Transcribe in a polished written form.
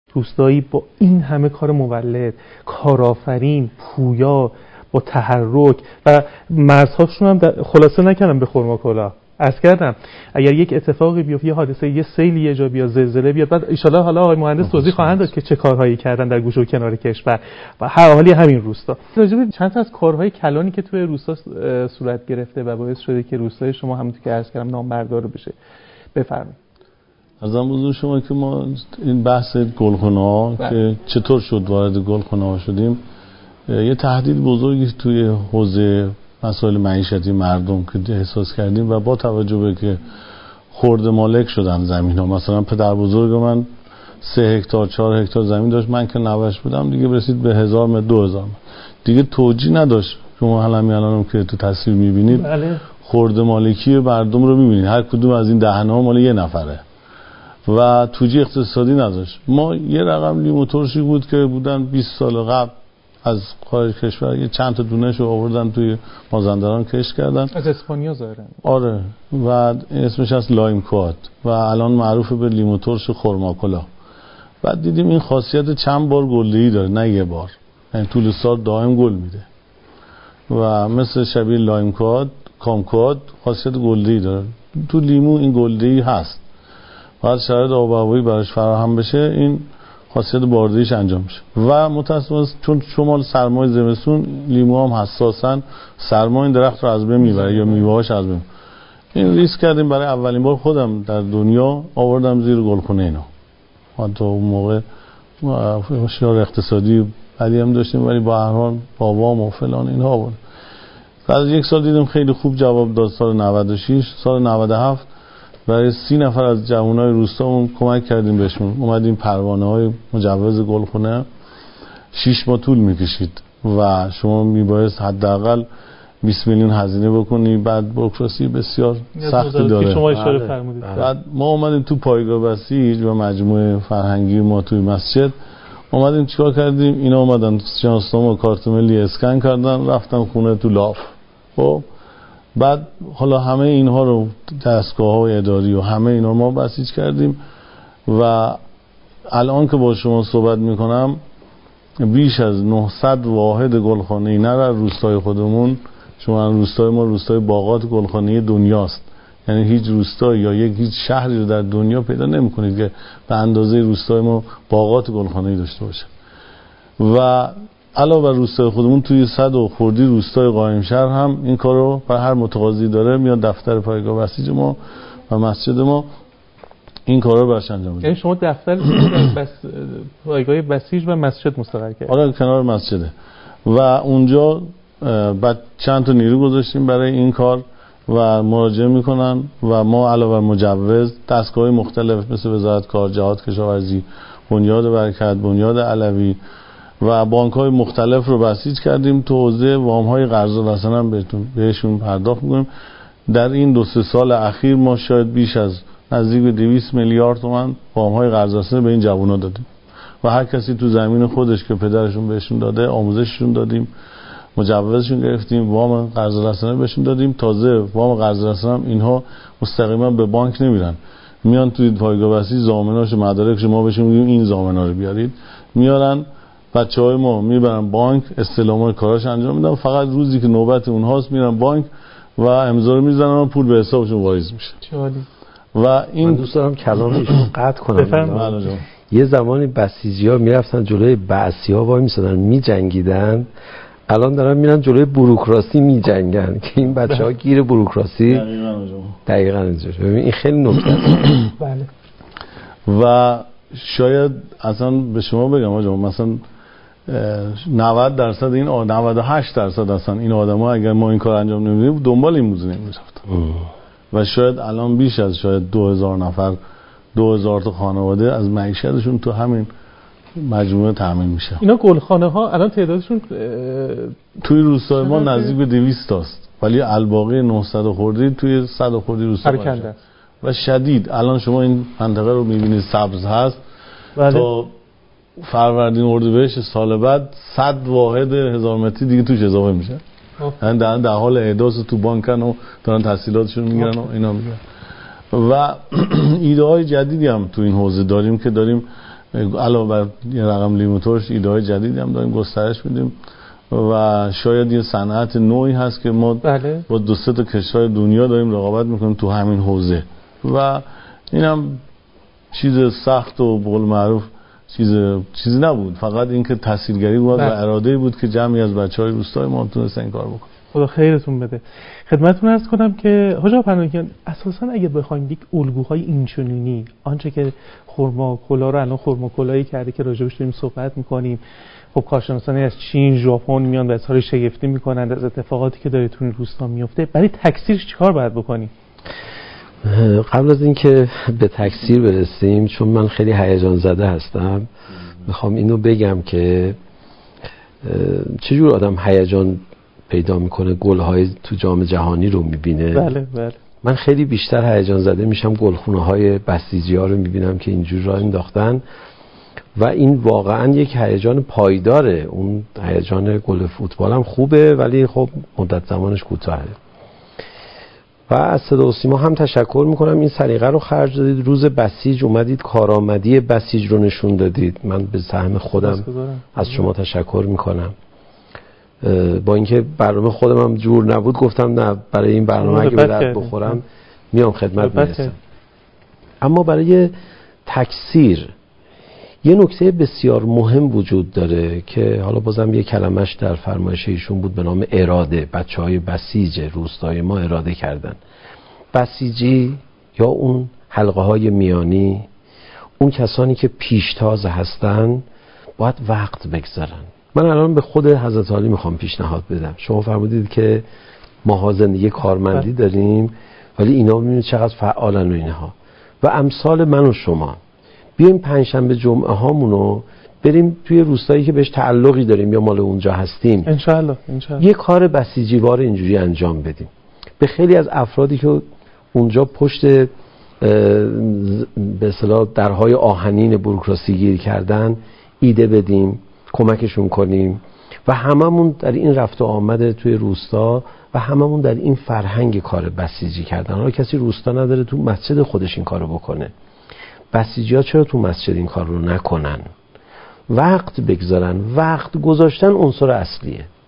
روستایی با این همه کار مولد، کارآفرین، پویا، با تحرک و مرزهاشون هم خلاصه نکردم به خرماکلا. عرض کردم اگر یک اتفاقی بیفته، یه حادثه، یه سیلی یه جا بیاد، زلزله بیاد، بعد ان شاءالله حالا آقای مهندس توضیح خواهند داد که چه کارهایی کردن در گوشه و کنار کشور و هر حالی همین روستا. راجع به چند تا از کارهای کلانی که توی روستا صورت گرفته و باعث شده که روستای شما همونطور که عرض کردم نامبردار بشه بفرمایید. ارزم بزرگ شما که ما این بحث گلخانه‌ها که چطور شد وارد گلخانه‌ها شدیم، یه تهدید بزرگی توی حوزه مسائل معیشتی مردم که احساس کردیم و با توجه به که خرده مالک شدن زمین‌ها، مثلا پدر بزرگ من 3 هکتار 4 هکتار زمین داشت، من که نوش بودم دیگه رسید به 1000 متر 2000 متر دیگه توجیه نداشت. شما همین الانم که تو تصویر می‌بینید خرده مالکی مردم رو می‌بینید، هر کدوم از این دهن‌ها مال یه نفره و توجیه اقتصادی نداشت. ما یه رقم لیمو ترشی بود که بودن 20 سال قبل از خارج کشور، یه چند تا دونه‌شو آوردن توی مازندران کشت کردن، از اسپانیا ظاهرا. آره، و اسمش از لایم کوات و الان معروف به لیمو ترش خرماکلا. بعد دیدیم این خاصیت چند بار گلده‌ای داره، نه یه بار، یعنی طول سال دائم گل میده و مثل شبیه لایم کوات کامکوات خاصیت گلده‌ای داره. تو لیمو این گلده‌ای هست، بعد شرایط آب و هوایی براش فراهم بشه این خاصیت باردهیش انجام میشه و متأسفانه چون شمال سرمای زمستون، لیمو هم حساسن، سرما این درخت رو از بین میبره یا میوه‌هاش از بین. این ریسک کردیم برای اولین بار خودم در دنیا آوردم زیر گلخونه اینا. حتی اون موقع هوشیار اقتصادی بدی هم داشتیم ولی با هر حال با وام و فلان اینها آورد. بعد از 1 سال دیدم خیلی خوب جواب داد. سال 96 سال 97 برای 30 نفر از جوانای روستامون کمک کردیم بهشون، اومدیم پروانه‌های مجوز گلخونه 6 ماه طول میکشید و شما میبایست حداقل 20 میلیون هزینه بکنی، بعد بوروکراسی بسیار سختی داره که شما اشاره فرمودید. بعد ما اومدیم تو پایگاه بسیج و مجموعه فرهنگی ما توی مسجد اومدیم چیکار کردیم، اینا اومدن شناسنامه و کارت ملی اسکن کردن، رفتن خونه تو لاف. خب بعد حالا همه اینها رو دستگاه‌های اداری و همه اینا ما بسیج کردیم و الان که با شما صحبت میکنم بیش از 900 واحد گلخانه‌ای نه در روستای خودمون، شما روستای ما روستای باغات گلخانه‌ای دنیاست، یعنی هیچ روستایی یا هیچ شهری رو در دنیا پیدا نمی‌کنید که به اندازه روستای ما باغات گلخانه‌ای داشته باشه. و علاوه بر روستای خودمون توی 100 و خردی روستای قائمشهر هم این کارو برای هر متقاضی داره میاد دفتر پایگاه بسیج ما و مسجد ما این کارا رو براش انجام میده. یعنی شما دفتر پایگاه بسیج و مسجد مستقر کردید؟ آره کنار مسجده و اونجا بعد چند تا نیرو گذاشتیم برای این کار و مراجعه میکنن و ما علاوه بر مجوز دستگاه مختلف مثل وزارت کار، جهاد کشاورزی، بنیاد برکت، بنیاد علوی و بانک‌های مختلف رو بسیج کردیم. تو حوزه وام‌های قرض الحسن هم بهشون پرداخت می‌کنیم. در این 2-3 سال اخیر ما شاید بیش از نزدیک به 200 میلیارد تومان وام‌های قرض الحسن به این جوونا دادیم و هر کسی تو زمین خودش که پدرشون بهشون داده آموزششون دادیم، مجوزشون گرفتیم، وام قرض الحسن بهشون دادیم. تازه وام قرض الحسن هم اینها مستقیما به بانک نمیرن، میان توی پایگاه بسیج ضامناش و مدارکش ما بهشون میگیم این ضامنا رو بیارید، میارن بچه‌های ما میبرن بانک، استلامای کاراش انجام میدن، فقط روزی که نوبت اونهاست میرن بانک و امضا رو میزنن و پول به حسابشون واریز میشه. و این من دوست دارم کلامشون قطع کنم. یه زمانی بسیجی‌ها میرفتن جلوی بعثی‌ها وای میسادن میجنگیدن، الان دارن میرن جلوی بوروکراسی میجنگن که این بچه‌ها گیر بوروکراسی دقیقاً اینجوری. ببین این خیلی نکته است. بله. و شاید اصلا به شما بگم آقا مثلا 90% این 98% اصلا این آدم‌ها اگر ما این کار انجام نمیدیم دنبال این موضوع نمی‌رفتن و شاید الان بیش از شاید 2000 نفر 2000 تا خانواده از معیشتشون تو همین مجموعه تامین میشه. اینا گلخانه‌ها الان تعدادشون توی روستای ما نزدیک به 200 تاست ولی الباقی 900 خردی توی 100 خردی روستا باشه و شدید الان شما این منطقه رو می‌بینید سبز هست. بله. تا فروردین اردیبهشت سال بعد 100 واحد 1000 متری دیگه توش اضافه میشه. یعنی در حال احداث تو بانکن و دارن تحصیلاتشون میگیرن و اینا میگن. و ایده های جدیدی هم تو این حوزه داریم که داریم علاوه بر یه رقم لیمو ترش ایده‌های جدیدی هم داریم گسترش میدیم و شاید یه صنعت نوعی هست که ما بله. با 2-3 تا کشور دنیا داریم رقابت میکنیم تو همین حوزه و اینم چیز سخت و به قول معروف چیزی نبود، فقط اینکه تحصیلگری بود و اراده بود که جمعی از بچهای روستای ما تونستن این کار بکنن. خدا خیرتون بده. خدمتتون عرض کنم که حاج آقا پناهیان اساسا اگه بخوایم یک الگوهای اینچنینی آنچه که خرما کلا رو الان خرما کلایی کرده که راجبش داریم صحبت میکنیم، خب کارشناسانی از چین، ژاپن میان و اظهار شگفتی میکنند از اتفاقاتی که داره تو این روستا میفته، برای تکثیرش چیکار باید بکنیم؟ قبل از اینکه به تکثیر برسیم، چون من خیلی هیجان زده هستم، میخوام اینو بگم که چجور آدم هیجان پیدا میکنه گل‌های تو جام جهانی رو میبینه. بله. من خیلی بیشتر هیجان زده میشم گلخونه‌های بسیجی‌ها رو میبینم که اینجور راه انداختن و این واقعا یک هیجان پایداره. اون هیجان گل فوتبال هم خوبه ولی خب مدت زمانش کوتاهه. و از صدا و سیما هم تشکر میکنم این سلیقه رو خرج دادید، روز بسیج اومدید کارآمدی بسیج رو نشون دادید. من به سهم خودم از شما تشکر میکنم. با اینکه برنامه خودم هم جور نبود گفتم نه برای این برنامه اگه به درد بخورم میام خدمت میرسم. اما برای تکثیر یه نکته بسیار مهم وجود داره که حالا بازم یه کلمش در فرمایش ایشون بود به نام اراده. بچهای بسیج روستای ما اراده کردن. بسیجی یا اون حلقه های میانی، اون کسانی که پیشتاز هستن باید وقت بگذارن. من الان به خود حضرت علی میخوام پیشنهاد بدم. شما فرمودید که ماها زندگی کارمندی داریم ولی اینا میبینید چقدر فعالن و اینها و امثال من و شما بیایم پنجشنبه جمعه هامونو بریم توی روستایی که بهش تعلقی داریم یا مال اونجا هستیم انشالله یه کار بسیجیوار اینجوری انجام بدیم. به خیلی از افرادی که اونجا پشت به اصطلاح درهای آهنین بوروکراسی گیر کردن ایده بدیم، کمکشون کنیم و هممون در این رفت و آمد توی روستا و هممون در این فرهنگ کار بسیجی کردن. حالا کسی روستا نداره تو مسجد خودش این کارو بکنه، بسیجی‌ها چرا تو مسجد این کار رو نکنن؟ وقت بگذارن. وقت گذاشتن عنصر اصلیه.